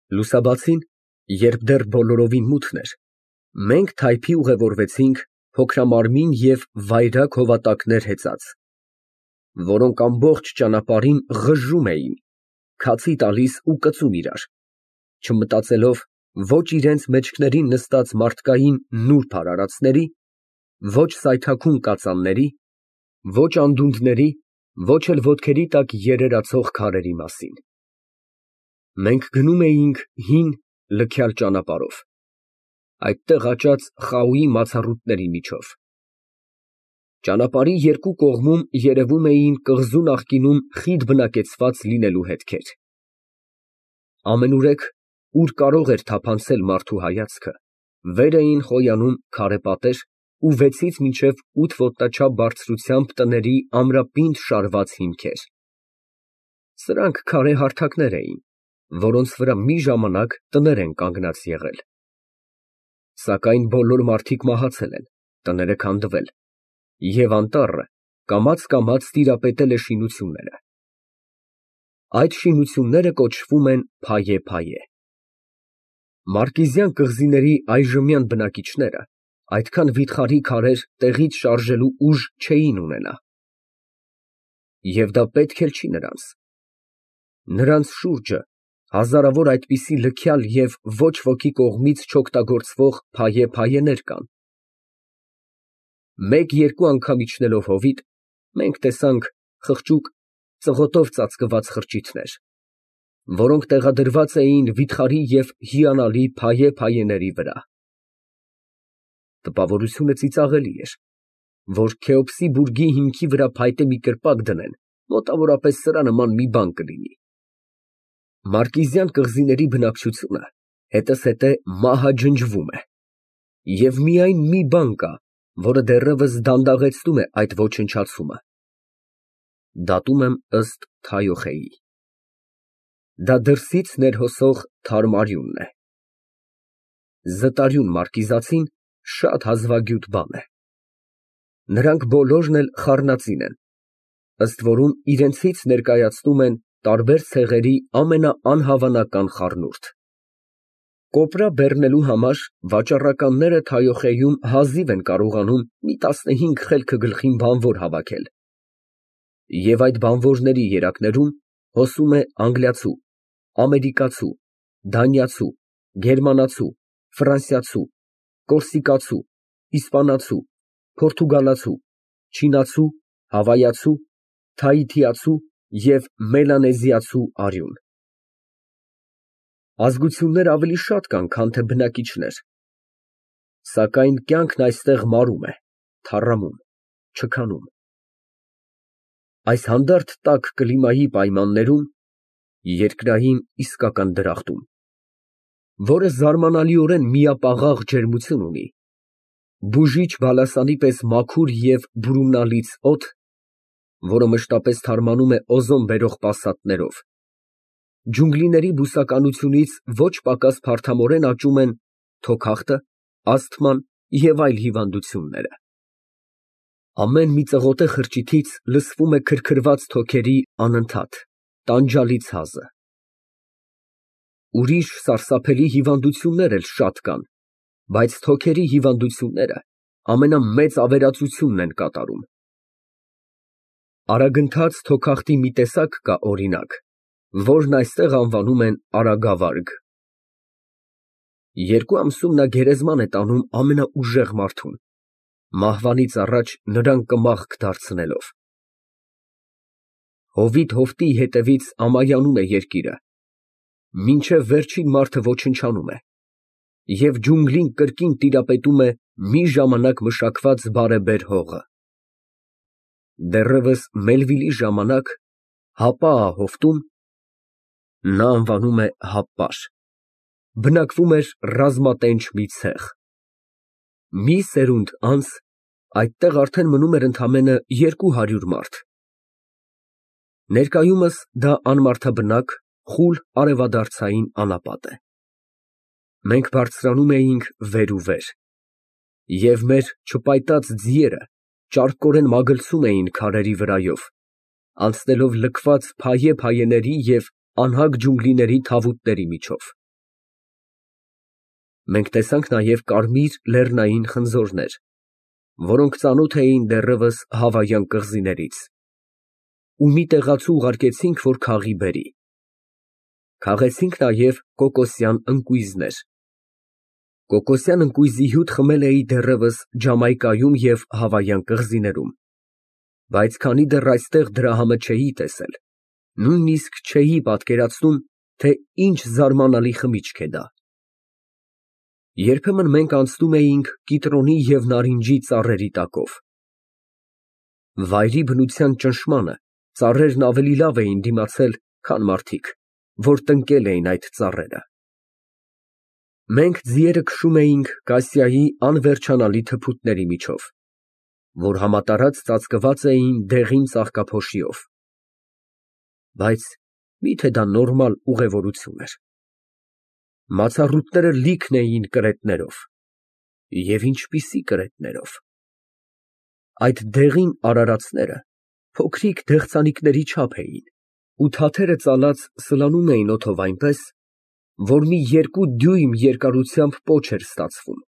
Լուսաբացին, երբ դեռ բոլորովին մութն էր, մենք թայփի ուղևորվեցինք փոքրամարմին և վայրագ հովատակներ հեծած, որոնք ամբողջ ճանապարհին ղժում էին, քացի տալիս ու կծում իրար, չմտածելով ոչ իրենց մեջքներին նստած մարդկային նուրբ արարածների, ոչ սայթաքուն կածանների, ոչ անդունդների, ոչ էլ ոտքերի տակ երերացող քարերի մասին։ Մենք գնում էինք հին, լքյալ ճանապարհով, այդտեղ աճած խաուի մացառուտների միջով։ Ճանապարհի երկու կողմում երևում էին կղզու նախկինում խիտ բնակեցված լինելու հետքեր։ Ամենուրեք, ուր կարող էր թափանցել մարդու հայացքը, վեր էին խոյանում քարե պատեր ու 6-ից մինչև 8 ոտնաչափ բարձրությամբ տների ամրապինդ շարված հիմքեր։ Սրանք քարե հարթակներ էին, որոնց վրա մի ժամանակ տներ են կանգնած եղել։ Սակայն բոլոր մարդիկ մահացել են, տները քանդվել, և անտառը կամաց տիրապետել է շինությունները։ Այդ շինությունները կոչվում են փայե։ Մարկիզյան կղզիների այժմյան բնակիչները այդքան վիթխարի քարեր տեղից շարժելու ուժ չէին ունենա։ Եվ դա պետք էլ չի նրանց։ Նրանց շուրջը հազարավոր այդպիսի լքյալ և ոչ ոքի կողմից չօգտագործվող փայեներ կան։ Մեկ֊երկու անգամ իջնելով հովիտ, մենք տեսանք խղճուկ, ծղոտով ծածկված խրճիթներ, որոնք տեղադրված էին վիթխարի և հիանալի փայեների վրա։ Տպավորությունը ծիծաղելի էր, որ Քեոպսի բուրգի հիմքի վրա փայտե մի կրպակ դնեն, մոտավորապես սրա նման մի բան կլինի։ Մարկիզյան կղզիների բնակչությունը հետզհետե մահաջնջվում է, և միայն մի բան կա, որը դեռևս դանդաղեցնում է այդ ոչնչացումը։ Դատում եմ ըստ Թայոխեի։ Դա դրսից ներհոսող թարմ արյունն է։ Զտարյուն մարկիզացին շատ հազվագյուտ բան է։ Նրանք բոլորն էլ խառնածին են, ըստ որում իրենցից ներկայացնում են տարբեր ցեղերի ամենաանհավանական խառնուրդ։ Կոպրա բեռնելու համար վաճառականները Թայոխեյում հազիվ են կարողանում մի 15 խելքը գլխին բանվոր հավաքել, և այդ բանվորների երակներում հոսում է անգլիացու, ամերիկացու, դանիացու, գերմանացու, ֆրանսիացու, կորսիկացու, իսպանացու, պորտուգալացու, չինացու, հավայացու, թայիթիացու և մելանեզիացու արյուն։ Ազգություններ ավելի շատ կան, քան թե բնակիչներ, սակայն կյանքն այստեղ մարում է, թառամում, չքանում։ Այս հանդարտ տաք կլիմայի պայմաններում, երկրային իսկական դրախտում, որը զարմանալիորեն միապաղաղ ջերմություն ունի, բուժիչ բալասանի պես մաքուր և բուրումնալից օդ, որը մշտապես թարմանում է օզոն բերող պասատներով, ջունգլիների բուսականությունից ոչ պակաս փարթամորեն աճում են թոքախտը, ասթման և այլ հիվանդությունները։ Ամեն մի ծղոտե խրճիթից լսվում է քրքրված թոքերի անընդհատ, տանջալի ցազը։ Ուրիշ սարսափելի հիվանդություններ էլ շատ կան, բայց թոքերի հիվանդությունները ամենամեծ ավերածությունն են կատարում։ Արագընթաց թոքախտի մի տեսակ կա, օրինակ, որն այստեղ անվանում են արագավարգ։ 2 ամսում նա գերեզման է տանում ամենաուժեղ մարդուն, մահվանից առաջ նրան կմախք դարձնելով։ Հովիտ հովտի հետևից ամայանում է երկիրը, մինչև վերջին մարդը ոչնչանում է, և ջունգլին կրկին տիրապետում է մի ժամանակ մշակված բարեբեր հողը։ Դեռևս Մելվիլի ժամանակ Հապա հովտում (նա անվանում է Հապպար) բնակվում էր ռազմատենչ մի ցեղ։ Մի սերունդ անց այդտեղ արդեն մնում էր ընդամենը 200 մարդ։ Ներկայումս դա անմարդաբնակ, խուլ արևադարձային անապատ է։ Մենք բարձրանում էինք վեր ու վեր, և մեր չպայտած ձիերը ճարպկորեն մագլցում էին քարերի վրայով, անցնելով լքված փայեների և անհագ ջունգլիների թավուտների միջով։ Մենք տեսանք նաև կարմիր լեռնային խնձորներ, որոնք ծանոթ էին դեռևս հավայան կղզիներից, ու մի տեղացու ուղարկեցինք, որ քաղի բերի։ Քաղեցինք նաև կոկոսյան ընկույզներ։ Կոկոսյան ընկույզի հյութ խմել էի դեռևս Ջամայկայում և Հավայան կղզիներում, բայց քանի դեռ այստեղ դրա համը չէի տեսել, նույնիսկ չէի պատկերացնում, թե ինչ զարմանալի խմիչք է դա։ Երբեմն մենք անցնում էինք կիտրոնի և նարինջի ծառերի տակով։ Վայրի բնության ճնշմանը ծառերն ավելի լավ էին դիմացել, քան մարդիկ, որ տնկել էին այդ ծառերը։ Մենք ձիերը քշում էինք Կասիայի անվերջանալի թփուտների միջով, որ համատարած ծածկված էին դեղին ծաղկափոշիով։ Բայց մի՞թե դա նորմալ ուղևորություն էր։ Մացառուտները լիքն էին կրետներով։ Եվ ինչպիսի կրետներով։ Այդ դեղին արարածները փոքրիկ դեղցանիկների չափ էին, ու թաթերը ծալած սլանում էին օդով այնպես, որ մի 2 դյույմ երկարությամբ պոչ էր ստացվում։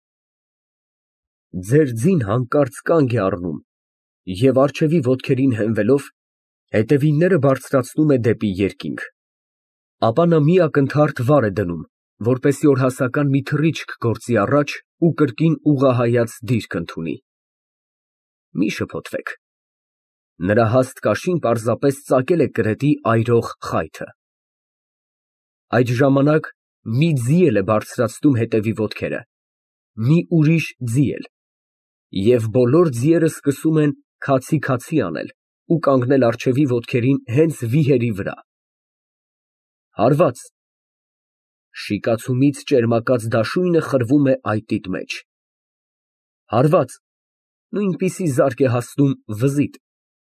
Ձեր ձին հանկարծ կանգ է առնում և առջևի ոտքերին հենվելով, հետևինները բարձրացնում է դեպի երկինք, ապա նա մի ակնթարթ վար է դնում, որպեսզի օրհասական մի թռիչք գործի առաջ ու կրկին ուղղահայաց դիրք ընդունի։ Մի շփոթվեք։ Նրա հաստ կաշին պարզապես ծակել է կրետի այրող խայթը։ Այդ ժամանակ մի ձի էլ է բարձրացնում հետևի ոտքերը, մի ուրիշ ձի էլ, և բոլոր ձիերը սկսում են քացի անել ու կանգնել առջևի ոտքերին հենց վիհերի վրա։ Հարված։ Շիկացումից ճերմակած դաշույնը խրվում է այտիդ մեջ։ Հարված։ Նույնպիսի զարկ է հասնում վզիդ։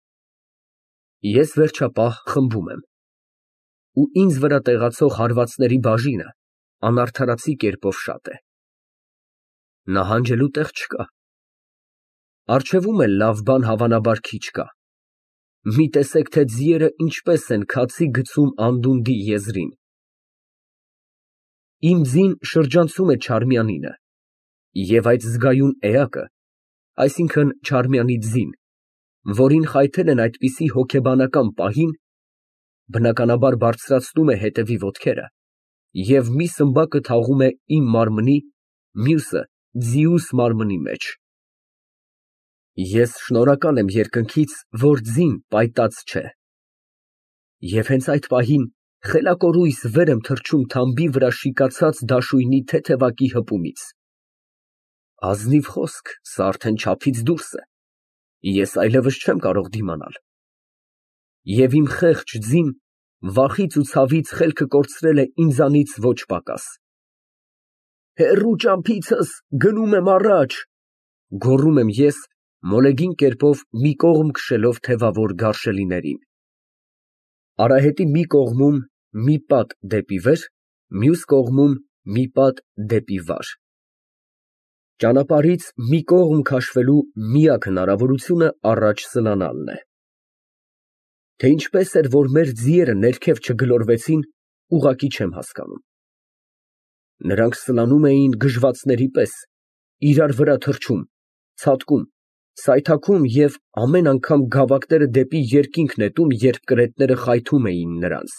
Ես վերջապահ խմբում եմ, ու ինձ վրա տեղացող հարվածների բաժինը անարդարացի կերպով շատ է։ Նահանջելու տեղ չկա։ Առջևում էլ լավ բան հավանաբար քիչ կա։ Մի տեսեք, թե ձիերը ինչպես են քացի գցում անդունդի եզրին։ Իմ ձին շրջանցում է Չարմյանինը, և այդ զգայուն էակը, այսինքն Չարմյանի ձին, որին խայթել են այդպիսի հոգեբանական պահին, բնականաբար բարձրացնում է հետևի ոտքերը և մի սմբակը թաղում է իմ մարմնի, մյուսը ձիուս մարմնի մեջ։ Ես շնորհակալ եմ երկնքից, որ ձին պայտած չէ։ Եվ հենց այդ պահին խելակորույս վեր եմ թռչում թամբի վրա շիկացած դաշույնի թեթևակի հպումից։ Ազնիվ խոսք, սա արդեն չափից դուրս է, ես այլևս չեմ կարող դիմանալ։ Եվ իմ խեղճ ձին վախից ու ցավից խելքը կորցրել է ինձանից ոչ պակաս։ Հեռու ճամփիցս, գնում եմ առաջ, գոռում եմ ես, մոլեգին կերպով մի կողմ քշելով թևավոր գարշելիներին։ Արահետի մի կողմում մի պատ դեպի վեր, մյուս կողմում մի պատ դեպի վար։ Ճանապարհից մի կողմ քաշվելու միակ հնարավորությունը առաջ սլանալն է։ Թե ինչպես էր, որ մեր ձիերը ներքև չգլորվեցին, ուղղակի չեմ հասկանում։ Նրանք սլանում էին գժվացների պես, իրար վրա թռչում, ցատկում, սայթաքում և ամեն անգամ գավակները դեպի երկինք նետում, երբ կրետները խայթում էին նրանց։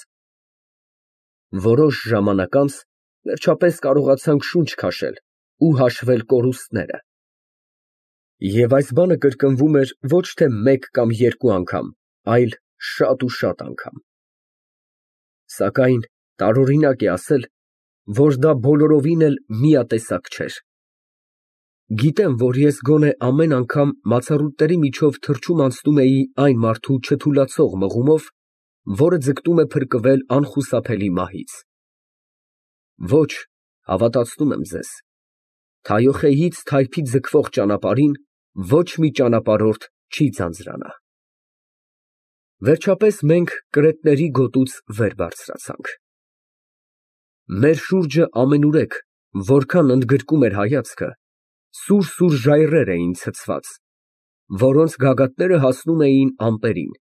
Որոշ ժամանակ անց վերջապես կարողացանք շունչ քաշել ու հաշվել կորուստները։ Եվ այս բանը կրկնվում էր ոչ թե մեկ կամ երկու անգամ, այլ շատ ու շատ անգամ։ Սակայն տարօրինակ է ասել, որ դա բոլորովին էլ միատեսակ չէր։ Գիտեմ, որ ես գոնե ամեն անգամ մացառուտների միջով թռչում անցնում էի այն մարդու չթուլացող մղումով, որը ձգտում է փրկվել անխուսափելի մահից։ Ոչ, հավատացնում եմ ձեզ, Թայոխեյից թայփի ձգվող ճանապարհին ոչ մի ճանապարհորդ չի ձանձրանա։ Վերջապես մենք կրետների գոտուց վեր բարձրացանք։ Մեր շուրջը ամենուրեք, որքան ընդգրկում էր հայացքը, սուր ժայռեր էին ցցված, որոնց գագաթները հասնում էին ամպերին։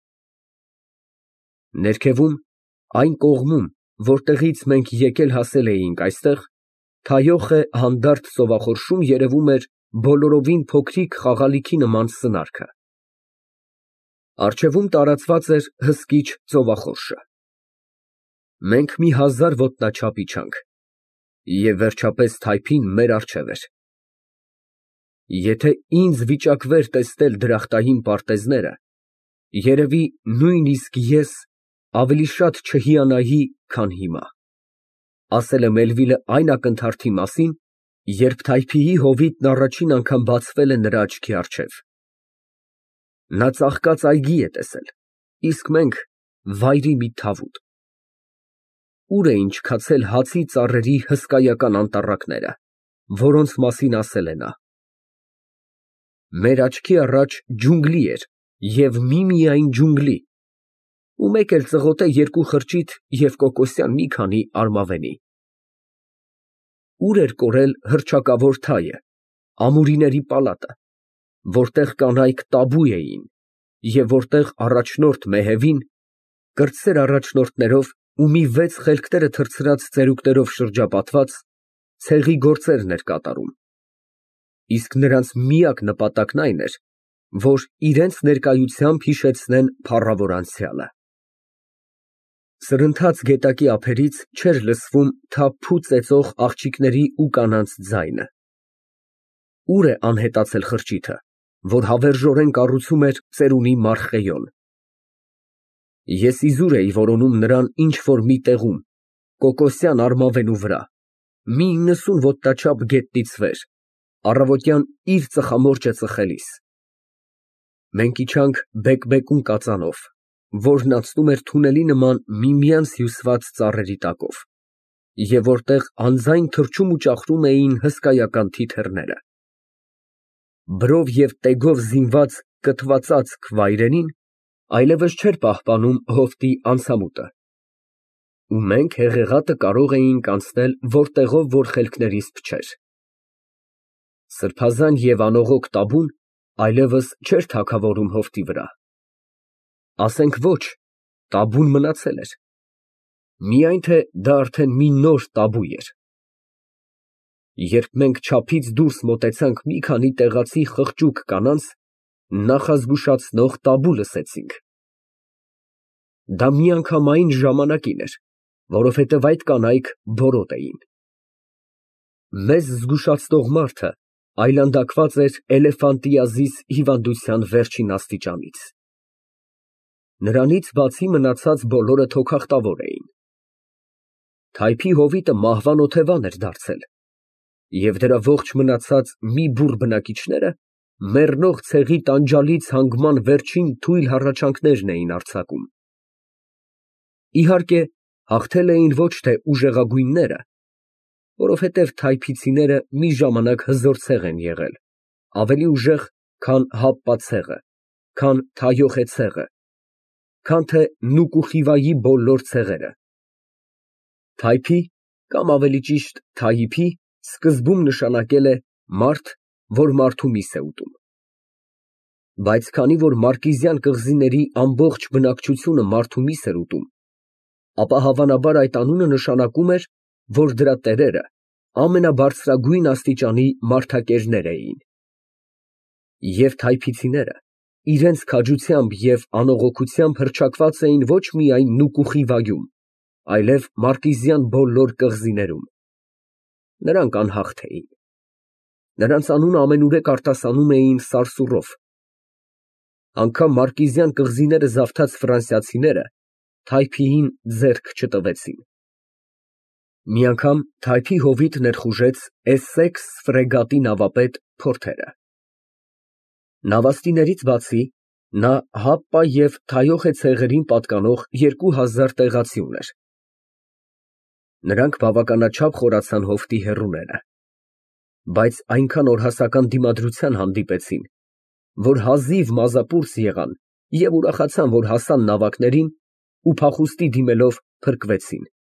Ներքևում, այն կողմում, որտեղից մենք եկել հասել էինք այստեղ, թայոխ է հանդարտ ծովախորշում երևում էր բոլորովին փոքրիկ խաղալիքի նման սնարքը։ Առջևում տարածված էր հսկիչ ծովախորշը։ Մենք մի հազար ոտնաչափ իջանք, և վերջապես թայփին մեր առջև էր։ Եթե ինձ վիճակվեր տեսնել դրախտային պարտեզները, երևի նույնիսկ ես ավելի շատ չհիանայի, քան հիմա, ասել է Մելվիլը այն ակնթարթի մասին, երբ թայփիի հովիտն առաջին անգամ բացվել է նրա աչքի առջև։ Նա ծաղկած այգի է տեսել, իսկ մենք վայրի մի թավուտ։ Ուր էին չքացել հացի ծառերի հսկայական անտառակները, որոնց մասին ասել է նա։ Մեր աչքի առաջ ջունգլի էր և միմիայն ջունգլի, ու մեկ էլ ծղոտե երկու խրճիթ և կոկոսյան մի քանի արմավենի։ Ուր էր կորել հռչակավոր թայը, ամուրիների պալատը, որտեղ կանայք տաբու էին և որտեղ առաջնորդ Մեհևին, կրտսեր առաջնորդներով ու մի 6 խելքները թռցրած ծերուկներով շրջապատված, ցեղի գործերն էր կատարում, իսկ նրանց միակ նպատակն այն էր, որ իրենց ներկայությամբ հիշեցնեն փառավոր անցյալը։ Սրընթաց գետակի ափերից չէր լսվում թափու ծեծող աղջիկների ու կանանց ձայնը։ Ուր է անհետացել խրճիթը, որ հավերժորեն կառուցում էր ծերունի Մարխեոն։ Ես իզուր էի որոնում նրան ինչ֊որ մի տեղում, կոկոսյան արմավենու վրա, մի 90 ոտնաչափ գետնից վեր, առավոտյան իր ծխամորճը ծխելիս։ Մենք իջանք բեկբեկուն կածանով, որն անցնում էր թունելի նման միմյանց հյուսված ծառերի տակով, և որտեղ անձայն թռչում ու ճախրում էին հսկայական թիթեռները։ Բրով և տեգով զինված կթվածածկ վայրենին այլևս չէր պահպանում հովտի անցամուտը, ու մենք հեղեղատը կարող էինք անցնել որտեղով որ խելքներիս փչեր։ Սրբազան և անողոք տաբուն այլևս չէր թագավորում հովտի վրա։ Ասենք ոչ, տաբուն մնացել էր, միայն թե դա արդեն մի նոր տաբու էր։ Երբ մենք չափից դուրս մոտեցանք մի քանի տեղացի խղճուկ կանանց, նախազգուշացնող տաբու լսեցինք։ Դա միանգամայն ժամանակին էր, որովհետև այդ կանայք բորոտ էին։ Մեզ զգուշացնող մարդը այլանդակված էր էլեֆանտիազիս հիվանդության վերջին աստիճանից։ Նրանից բացի մնացած բոլորը թոքախտավոր էին։ Թայփի հովիտը մահվան օթևան էր դարձել, և դրա ողջ մնացած մի բուռ բնակիչները մեռնող ցեղի տանջալից հանգման վերջին թույլ հառաչանքներն էին արձակում։ Իհարկե, հաղթել էին ոչ թե ուժեղագույնները, որովհետև թայփիցիները մի ժամանակ հզոր ցեղ են եղել, ավելի ուժեղ, քան Հապպա ցեղը, քան Թայոխե ցեղը, քան թե Նուկուխիվայի բոլոր ցեղերը։ Թայփի, կամ ավելի ճիշտ Թայիփի սկզբում նշանակել է մարդ, որ մարդու միս է ուտում։ Բայց քանի որ Մարկիզյան կղզիների ամբողջ բնակչությունը մարդու միս էր ուտում, ապա հավանաբար այդ անունը նշանակում էր, որ դրա տերերը ամենաբարձրագույն աստիճանի մարդակերներ էին։ Եվ թայփիցիները իրենց քաջությամբ և անողոքությամբ հռչակված էին ոչ միայն Նուկուխիվայում, այլև Մարկիզյան բոլոր կղզիներում։ Նրանք անհաղթ էին։ Նրանց անունը ամենուրեք արտասանում էին սարսուռով։ Անգամ Մարկիզյան կղզիները զավթած ֆրանսիացիները Թայփիին ձեռք չտվեցին։ Մի անգամ Թայփի հովիտ ներխուժեց Էսսեքս ֆրեգատի նավապետ Փորթերը։ Նավաստիներից բացի, նա Հապպա և Թայոխե ցեղերին պատկանող 2000 տեղացի ուներ։ Նրանք բավականաչափ խորացան հովտի հեռուները, բայց այնքան օրհասական դիմադրության հանդիպեցին, որ հազիվ մազապուրծ եղան և ուրախացան, որ հասան նավակներին ու փախուստի դիմելով փրկվեցին։